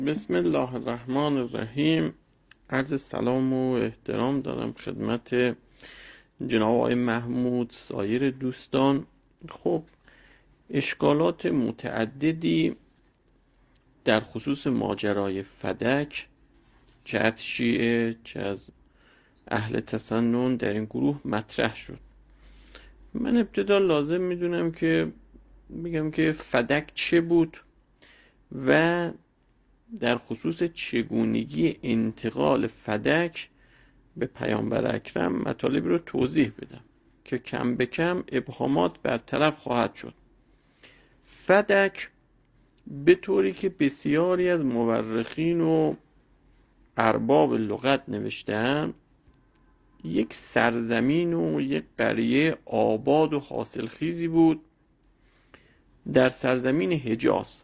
بسم الله الرحمن الرحیم. عرض سلام و احترام دارم خدمت جناب آقای محمود، سایر دوستان. خب، اشکالات متعددی در خصوص ماجرای فدک چه از شیعه چه از اهل تسنن در این گروه مطرح شد. من ابتدا لازم میدونم که بگم که فدک چه بود و در خصوص چگونگی انتقال فدک به پیامبر اکرم مطالبی رو توضیح بدم که کم به کم ابهامات برطرف خواهد شد. فدک به طوری که بسیاری از مورخین و ارباب لغت نوشته‌اند، یک سرزمین و یک قریه آباد و حاصلخیزی بود در سرزمین حجاز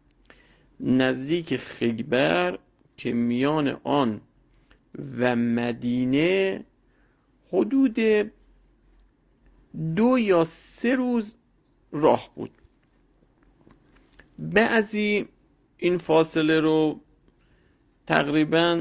نزدیک خیبر که میان آن و مدینه حدود 2 یا 3 روز راه بود. بعضی این فاصله رو تقریباً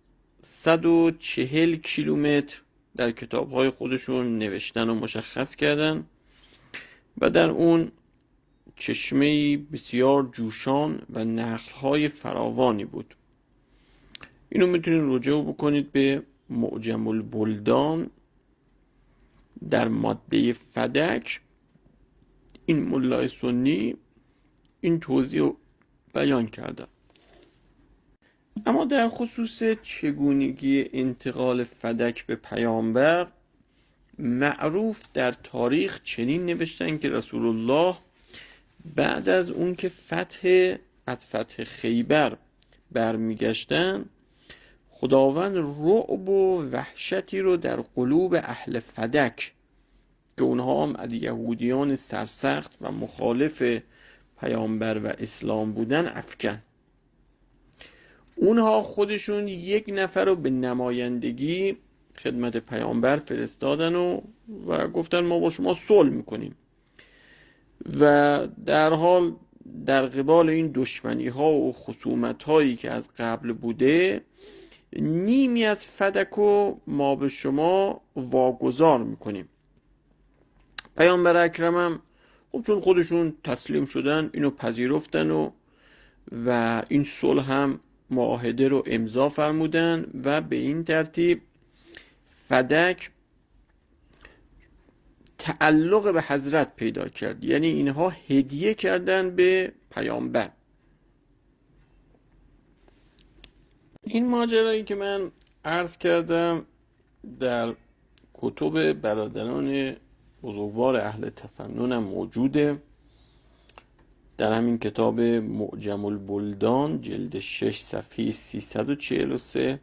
140 کیلومتر در کتاب‌های خودشون نوشتن و مشخص کردن و در اون چشمه‌ای بسیار جوشان و نخل‌های فراوانی بود. اینو میتونید رجوع بکنید به معجم البلدان در ماده فدک. این مولای سنی این توضیح رو بیان کرده. اما در خصوص چگونگی انتقال فدک به پیامبر، معروف در تاریخ چنین نوشتن که رسول الله بعد از اون که از فتح خیبر برمیگشتن، خداوند رعب و وحشتی رو در قلوب اهل فدک که اونها هم از یهودیان سرسخت و مخالف پیامبر و اسلام بودن افکن. اونها خودشون 1 نفر رو به نمایندگی خدمت پیامبر فرستادن و گفتن ما با شما صلح میکنیم و در حال در قبال این دشمنی ها و خصومت هایی که از قبل بوده، نیمی از فدک رو ما به شما واگذار میکنیم. پیامبر اکرم هم خب چون خودشون تسلیم شدن اینو پذیرفتن و این صلح هم معاهده رو امضا فرمودن و به این ترتیب فدک تعلق به حضرت پیدا کرد، یعنی اینها هدیه کردن به پیامبر. این ماجرایی که من عرض کردم در کتب برادران بزرگوار اهل تسنن هم موجوده. در همین کتاب معجم البلدان جلد 6 صفحه 343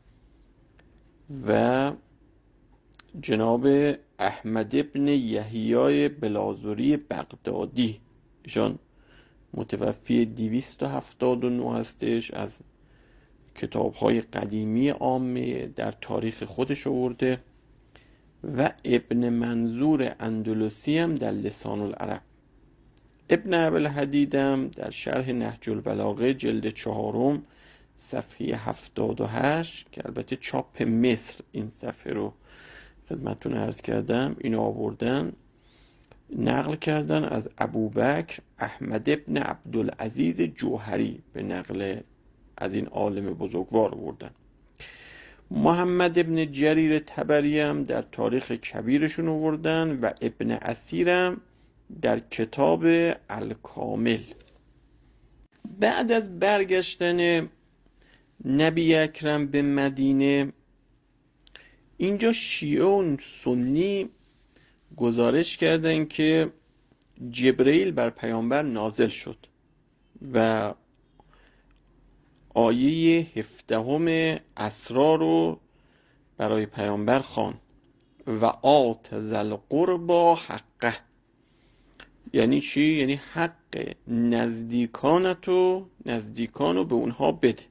و جناب احمد ابن یحیی بلازوری بغدادی، ایشان متوفی 279 هستش، از کتاب‌های قدیمی عامه در تاریخ خودش آورده و ابن منظور اندلسی هم در لسان العرب. ابن ابوالحدید هم در شرح نهج البلاغه جلد 4 صفحه 78 که البته چاپ مصر این صفحه رو خدمتتون عرض کردم، اینو آوردن نقل کردن از ابوبکر احمد ابن عبدالعزیز جوهری، به نقل از این عالم بزرگوار آوردن. محمد ابن جریر طبری هم در تاریخ کبیرشون آوردن و ابن اسیر هم در کتاب الکامل. بعد از برگشتن نبی اکرم به مدینه، اینجا شیعه و سنی گزارش کردن که جبرئیل بر پیامبر نازل شد و آیه 17 اسرا رو برای پیامبر خواند و آت ذی القربی حقه. یعنی چی؟ یعنی حق نزدیکان رو به اونها بده.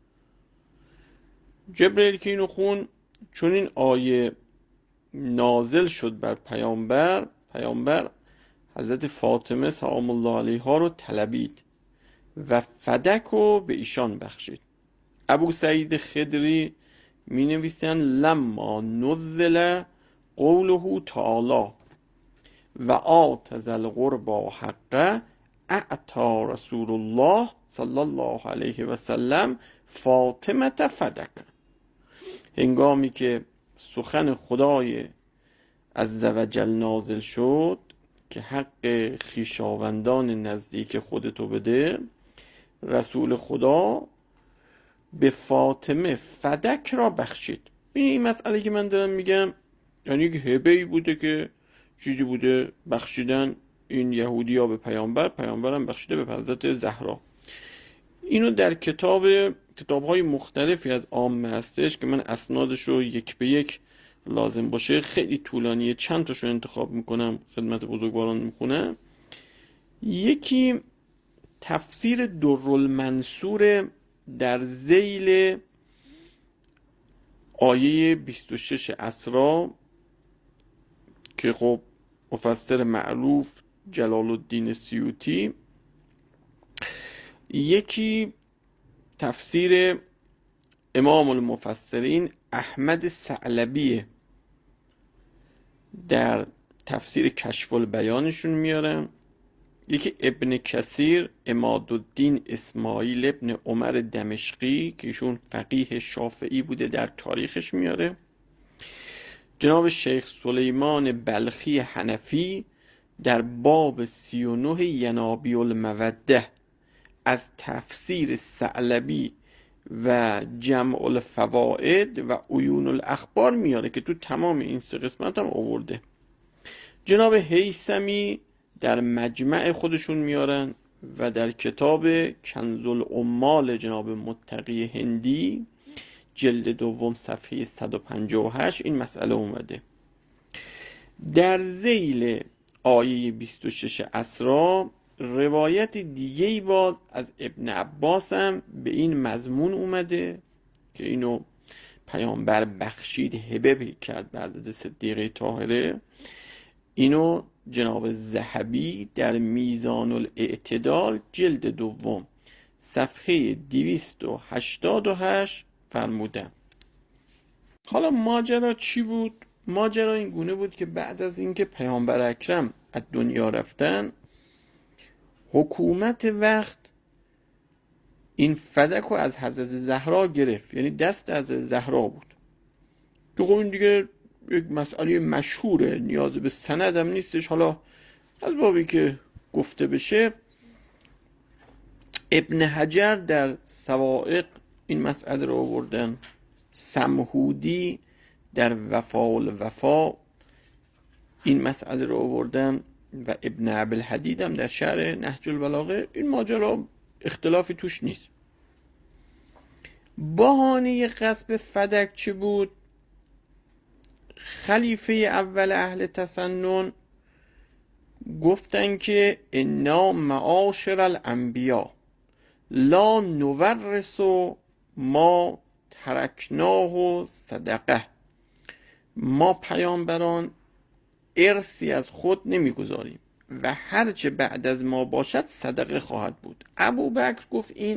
جبرئیل که اینو خون، چون این آیه نازل شد بر پیامبر حضرت فاطمه سلام الله علیها رو طلبید و فدک رو به ایشان بخشید. ابو سعید خدری می نویسن لما نزل قوله تعالی و آت ذی القربی حقه اعطی رسول الله صلی الله علیه و سلم فاطمه فدک. هنگامی که سخن خدای عزوجل نازل شد که حق خویشاوندان نزدیک خودتو بده، رسول خدا به فاطمه فدک را بخشید. این مسئله که من دارم میگم یعنی که هبه‌ای بوده که چیزی بوده بخشیدن این یهودی ها به پیامبرم بخشیده به حضرت زهرا. اینو در کتاب‌های مختلفی از عامه هستش که من اسنادش رو یک به یک لازم باشه خیلی طولانیه، چند تاشو انتخاب میکنم خدمت بزرگواران میخونم. یکی تفسیر درالمنصور در ذیل آیه 26 اسراء که خب مفسر معروف جلال الدین سیوطی، یکی تفسیر امام المفسرین احمد ثعلبی در تفسیر کشف البیانشون میارن، یکی ابن کثیر عمادالدین اسماعیل ابن عمر دمشقی که ایشون فقیه شافعی بوده در تاریخش میاره، جناب شیخ سلیمان بلخی حنفی در باب 39 ینابیع الموده از تفسیر ثعلبی و جمع الفوائد و عیون الاخبار میاره که تو تمام این سه قسمت هم آورده. جناب هیثمی در مجمع خودشون میارن و در کتاب کنز العمال جناب متقی هندی جلد دوم صفحه 158 این مسئله اومده. در ذیل آیه 26 اسراء روایت دیگه‌ای باز از ابن عباس هم به این مضمون اومده که اینو پیامبر بخشید، هبه کرد به حضرت صدیقه طاهره. اینو جناب ذهبی در میزان الاعتدال جلد دوم صفحه 288 فرمودن. حالا ماجرا چی بود؟ ماجرا این گونه بود که بعد از اینکه پیامبر اکرم از دنیا رفتن، حکومت وقت این فدک رو از حضرت زهرا گرفت، یعنی دست از زهرا بود. تو خب این دیگه یک مسئله مشهوره، نیاز به سند هم نیستش. حالا از بابی که گفته بشه، ابن حجر در سوائق این مسئله رو آوردن، سمهودی در وفا الوفا این مسئله رو آوردن و ابن عبدالحدید هم در شرح نهج البلاغه. این ماجرا اختلافی توش نیست. بهانه غصب فدک چه بود؟ خلیفه اول اهل تسنن گفتن که انا معاشر الانبیا لا نورث ما ترکناه صدقه، ما پیامبران ارثی از خود نمیگذاریم و هرچه بعد از ما باشد صدقه خواهد بود. ابوبکر گفت این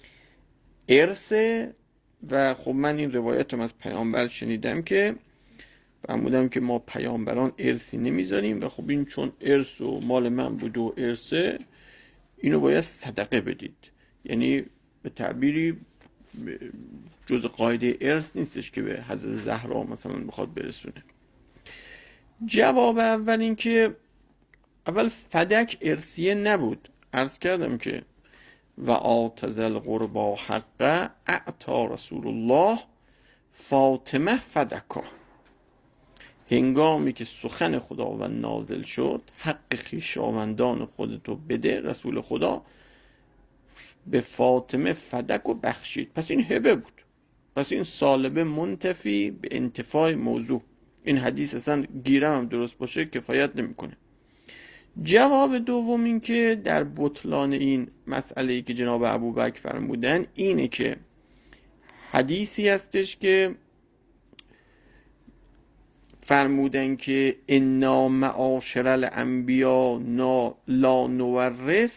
ارثه و خب من این روایتم از پیامبر شنیدم که فرمودم که ما پیامبران ارثی نمیذاریم و خب این چون ارث و مال من بود و ارثه، اینو باید صدقه بدید. یعنی به تعبیری جز قاعده ارث نیستش که به حضرت زهرا مثلا بخواد برسونه. جواب اول این که اول فدک ارثیه نبود. عرض کردم که و آت ذی القربی حقه اعطی رسول الله فاطمه فدکا. هنگامی که سخن خداوند نازل شد حق خویشاوندان خودتو بده، رسول خدا به فاطمه فدک و بخشید. پس این هبه بود، پس این سالبه منتفی به انتفاع موضوع. این حدیث اصلا گیرم هم درست باشه کفایت نمیکنه. جواب دوم این که در بطلان این مسئله‌ای که جناب ابوبکر فرمودن اینه که حدیثی هستش که فرمودن که انا معاشر الانبیا لا نورث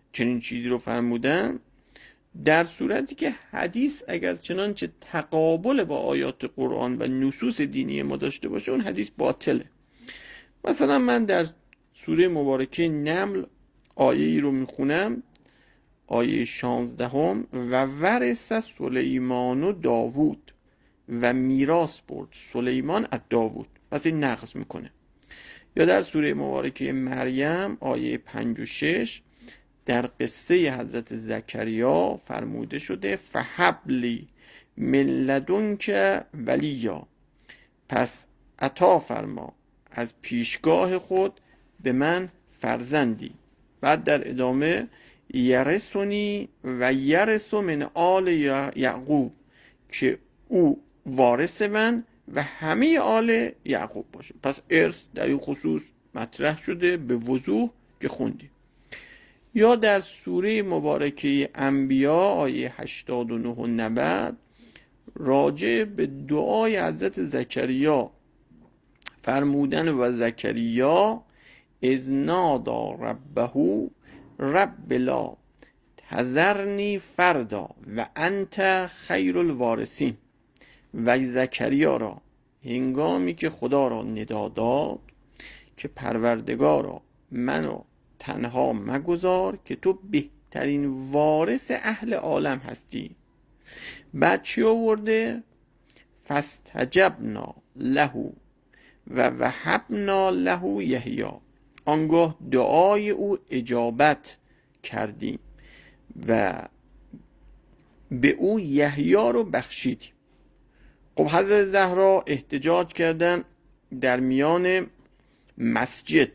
چنین چیزی رو فرمودن، در صورتی که حدیث اگر چنانچه تقابل با آیات قرآن و نصوص دینی ما داشته باشه اون حدیث باطله. مثلا من در سوره مبارکه نمل آیه ای رو میخونم، آیه 16 و ورث سلیمان و داوود و میراث برد سلیمان از داوود، پس این نقض میکنه. یا در سوره مبارکه مریم آیه 5 و 6 در قصه حضرت زکریا فرموده شده فحبلی من لدنک ولیا، پس عطا فرما از پیشگاه خود به من فرزندی. بعد در ادامه یرثنی و یرث من آل یعقوب، که او وارث من و همه آل یعقوب باشه. پس ارث در این خصوص مطرح شده به وضوح که خوندیم. یا در سوره مبارکه انبیا آیه 89 و 90 راجع به دعای حضرت زکریا فرمودن و زکریا اذ نادا ربه رب لا تذرنی فردا و انت خیر الوارثین. و زکریا را هنگامی که خدا را ندا داد که پروردگارا منو تنها مگذار که تو بهترین وارث اهل عالم هستی. بعد چی آورده؟ فاستجبنا له و وهبنا له یحیی، آنگاه دعای او اجابت کردیم و به او یحیی رو بخشیدیم. خب حضرت زهرا احتجاج کردن در میان مسجد،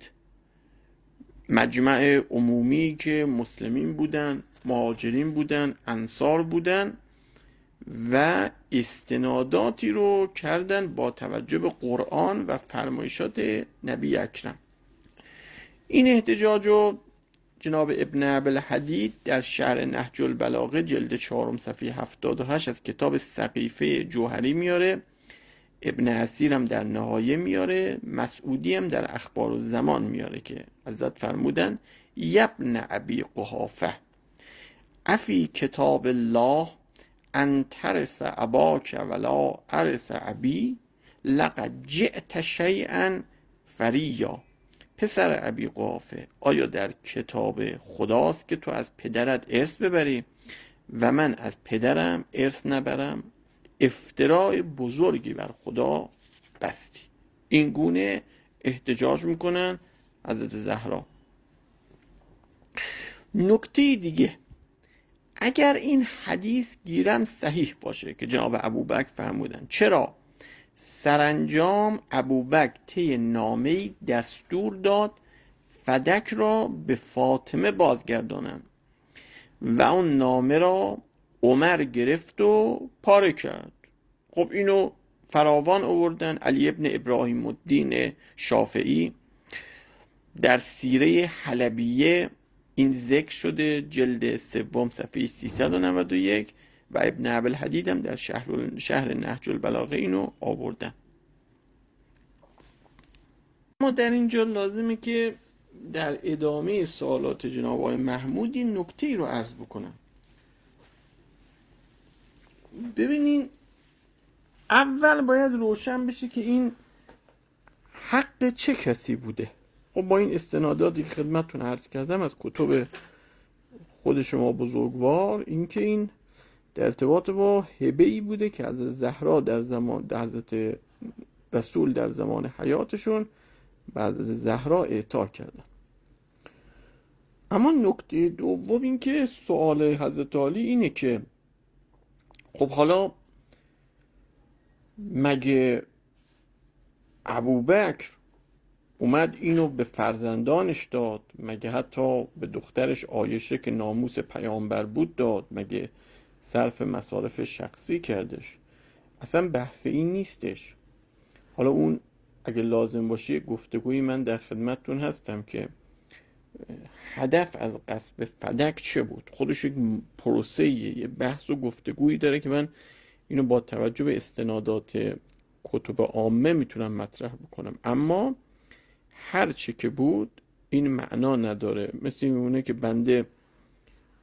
مجمع عمومی که مسلمین بودن، مهاجرین بودن، انصار بودن و استناداتی رو کردن با توجه به قرآن و فرمایشات نبی اکرم. این احتجاج رو جناب ابن ابوالحدید در شرح نهج البلاغه جلد 4 صفحه 78 از کتاب سقیفه جوهری میاره، ابن اسیر هم در نهایه میاره، مسعودی هم در اخبار الزمان میاره که حضرت فرمودن یبن ابی قحافه افی کتاب الله ان ترث اباک ولا ارث ابی لقد جئت شیئا فریا. پسر ابی قحافه، آیا در کتاب خداست که تو از پدرت ارث ببری و من از پدرم ارث نبرم؟ افتراء بزرگی بر خدا بستی. این گونه احتجاج میکنن حضرت زهرا. نکته دیگه، اگر این حدیث گیرم صحیح باشه که جناب ابوبکر فرمودن چرا سرانجام ابوبکر طی نامه‌ای دستور داد فدک را به فاطمه بازگردانند و اون نامه را عمر گرفت و پاره کرد. خب اینو فراوان آوردن. علی ابن ابراهیم الدین شافعی در سیره حلبیه این ذکر شده، جلد 3 صفحه 391 و ابن ابوالحدید هم در شهر نهج البلاغه اینو آوردن. اما در اینجا لازمه که در ادامه سوالات جناب آقای محمود این نکته ای رو عرض بکنم. ببینین، اول باید روشن بشه که این حق چه کسی بوده. خب با این استناداتی که خدمتتون عرض کردم از کتب خود شما بزرگوار، این که این در ارتباط با هبه‌ای بوده که حضرت زهرا در زمان حضرت رسول در زمان حیاتشون به حضرت زهرا اعطا کردن. اما نکته دوم این که سوال حضرت علی اینه که خب حالا مگه ابوبکر اومد اینو به فرزندانش داد؟ مگه حتی به دخترش عایشه که ناموس پیامبر بود داد؟ مگه صرف مصارف شخصی کردش؟ اصلا بحث این نیستش. حالا اون اگه لازم باشه گفتگویی من در خدمتتون هستم که هدف از قصب فدک چه بود. خودش یک پروسه، یه بحث و گفتگویی داره که من اینو با توجه به استنادات کتب عامه میتونم مطرح بکنم. اما هر چه که بود این معنا نداره. مثل میمونه که بنده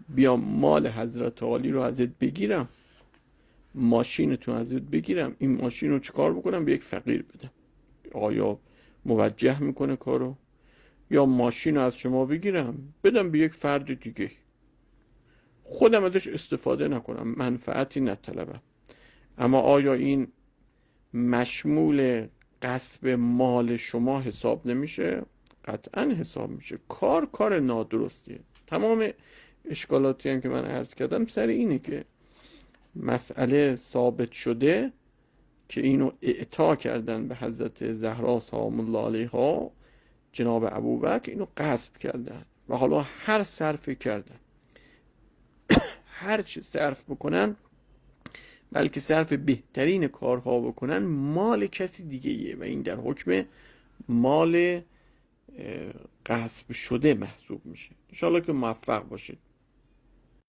بیام مال حضرت عالی رو ازت بگیرم، ماشینتون ازت بگیرم، این ماشین رو چیکار بکنم؟ به یک فقیر بدم. آیا موجه میکنه کارو؟ یا ماشین رو از شما بگیرم بدم به یک فرد دیگه، خودم ازش استفاده نکنم، منفعتی نطلبم. اما آیا این مشمول غصب مال شما حساب نمیشه؟ قطعا حساب میشه. کار نادرستیه. تمام اشکالاتی هم که من عرض کردم سر اینه که مسئله ثابت شده که اینو اعطا کردن به حضرت زهرا سلام الله علیها، جناب ابوبکر اینو غصب کردن و حالا هر صرفی کردن، هر چی صرف بکنن، بلکه صرف بهترین کارها بکنن، مال کسی دیگه ایه و این در حکم مال غصب شده محسوب میشه. انشاءالله که موفق باشید.